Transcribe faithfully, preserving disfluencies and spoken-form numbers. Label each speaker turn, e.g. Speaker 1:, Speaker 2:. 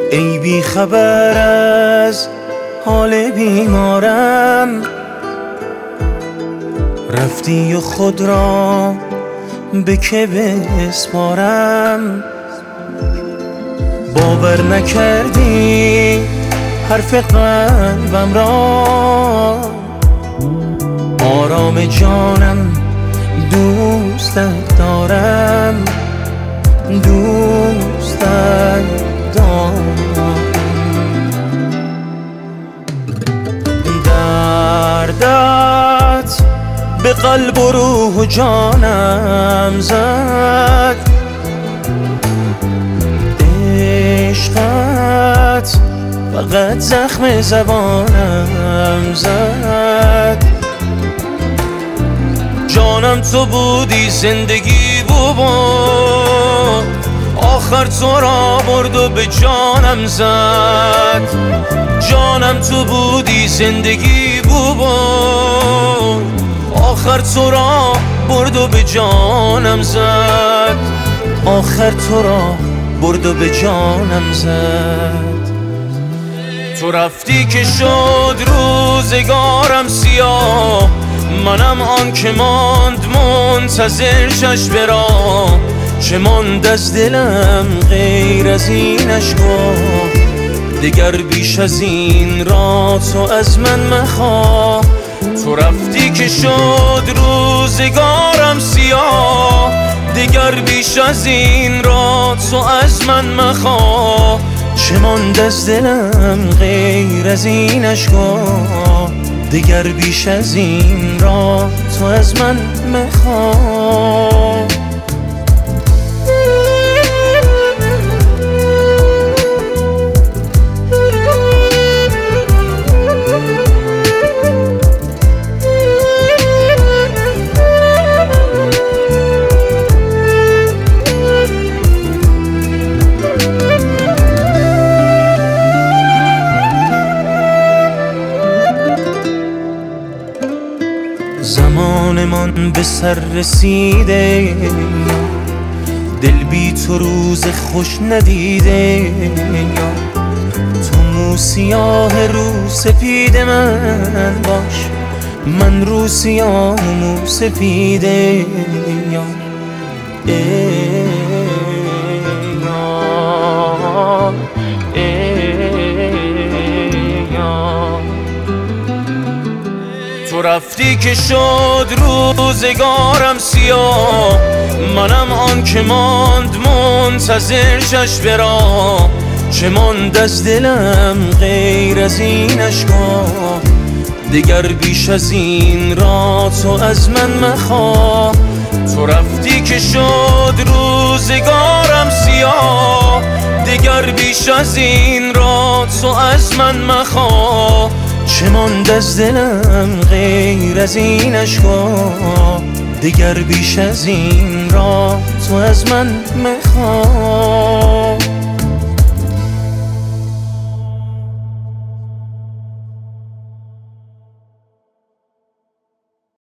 Speaker 1: ای بی خبر از حال بیمارم، رفتی و خود را به که بسپارم. باور نکردی حرف قلبم را، آرام جانم دوستت دارم، دوستت دارم. دردت به قلب و روح و جانم زد، عشقت فقط زخم زبانم زد. جانم تو بودی، زندگی بود، آخر تو را برد و به جانم زد. جانم تو بودی، زندگی بود، آخر تو را برد و به جانم زد. آخر تو را برد و به جانم زد. تو رفتی که شد روزگارم سیاه، منم آن که ماند منتظر چشم را. چه ماند از دلم غیر از این اشکا، دگر بیش از این را تو از من مخواه. تو رفتی که شد روزگارم سیاه، دگر بیش از این را تو از من مخواه. چه ماند از دلم غیر از این اشکا، دگر بیش از این را تو از من مخواه. زمانمان به سر رسیده، دل بی تو روز خوش ندیده. تو مو سیاه رو سفید من باش، من رو سیاه مو سفیده. تو رفتی که شد روزگارم سیاه، منم آن که ماند منتظر چشم را. چه ماند از دلم غیر از این اشکا، دگر بیش از این را تو از من مخواه. تو رفتی که شد روزگارم سیاه، دگر بیش از این را تو از من مخواه. چه ماند از دلم غیر از این اشکا، دگر بیش از این را تو از من مخواه.